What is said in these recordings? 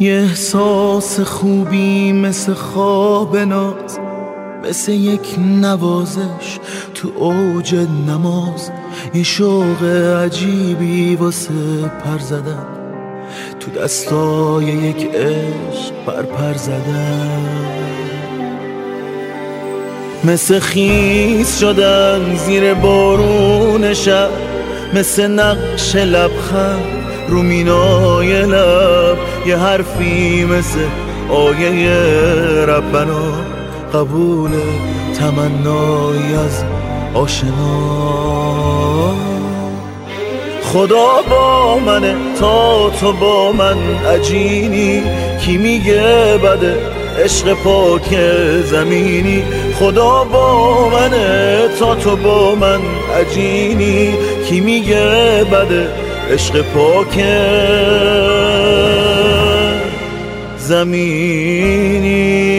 یه احساس خوبی مثل خواب ناز، مثل یک نوازش تو اوج نماز، یه شوق عجیبی واسه پر زدن، تو دستای یک عشق پر زدن، مثل خیس شدن زیر بارون شب، مثل نقش لبخند رو مینای لب، یه حرفی مثل آیه ربنا، قبول تمنایی از آشنا. خدا با منه تا تو با من عجینی، کی میگه بده عشق پاک زمینی. خدا با منه تا تو با من عجینی، کی میگه بده عشق پاک زمینی.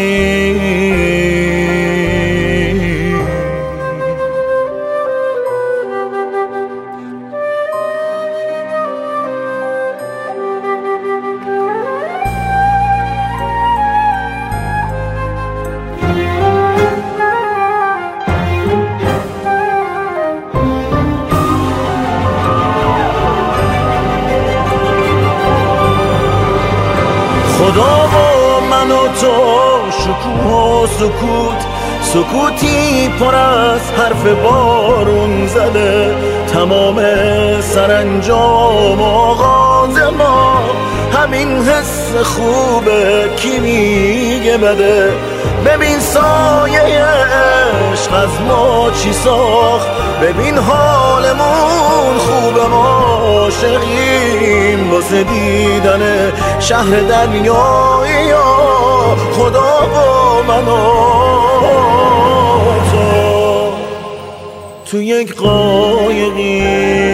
خدا با من و تو شکوه و سکوت، سکوتی پر از حرف بارون زده، تمام سرانجام آغاز ما همین حس خوبه، کی میگه بده. ببین سایه عشق از ما چی ساخت، ببین حالمون خوبه، ما عاشقیم واسه دیدن شهر دریایی. خدا با من و تو یک قایقی،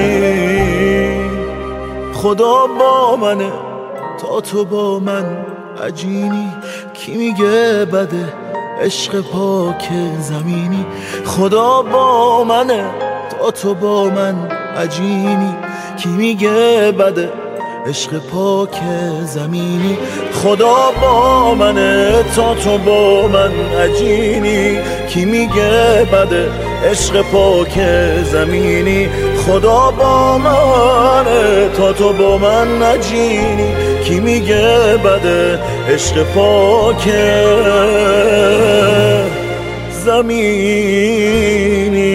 خدا با منه تا تو با من عجینی، کی میگه بده عشق پاک زمینی. خدا با منه تا تو با من عجینی، کی میگه بده عشق پاک زمینی. خدا با منه تا تو با من عجینی، کی میگه بده عشق پاک زمینی. خدا با منه تا تو با من عجینی، کی میگه بده عشق پاک زمینی.